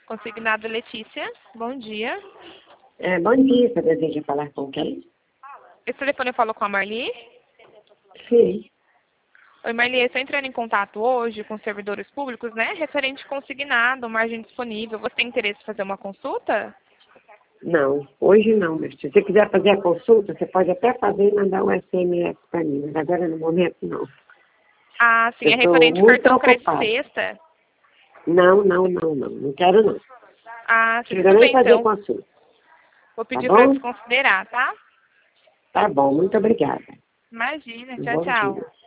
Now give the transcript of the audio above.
Consignado Letícia, bom dia. Bom dia, você deseja falar com quem? Esse telefone eu falo com a Marli. Sim. Oi, Marli, eu estou entrando em contato hoje com servidores públicos, né? Referente consignado, margem disponível. Você tem interesse em fazer uma consulta? Não, hoje não, mas se você quiser fazer a consulta, você pode até fazer e mandar um SMS para mim, mas agora no momento não. Ah, sim, Eu é estou referente muito cartão crédito ocupada. sexta. Não quero não. Ah, sim, Chega tudo nem bem fazer então. consulta, Vou tá pedir para bom? desconsiderar, tá? Tá bom, muito obrigada. Imagina, Um tchau, bom tchau. dia.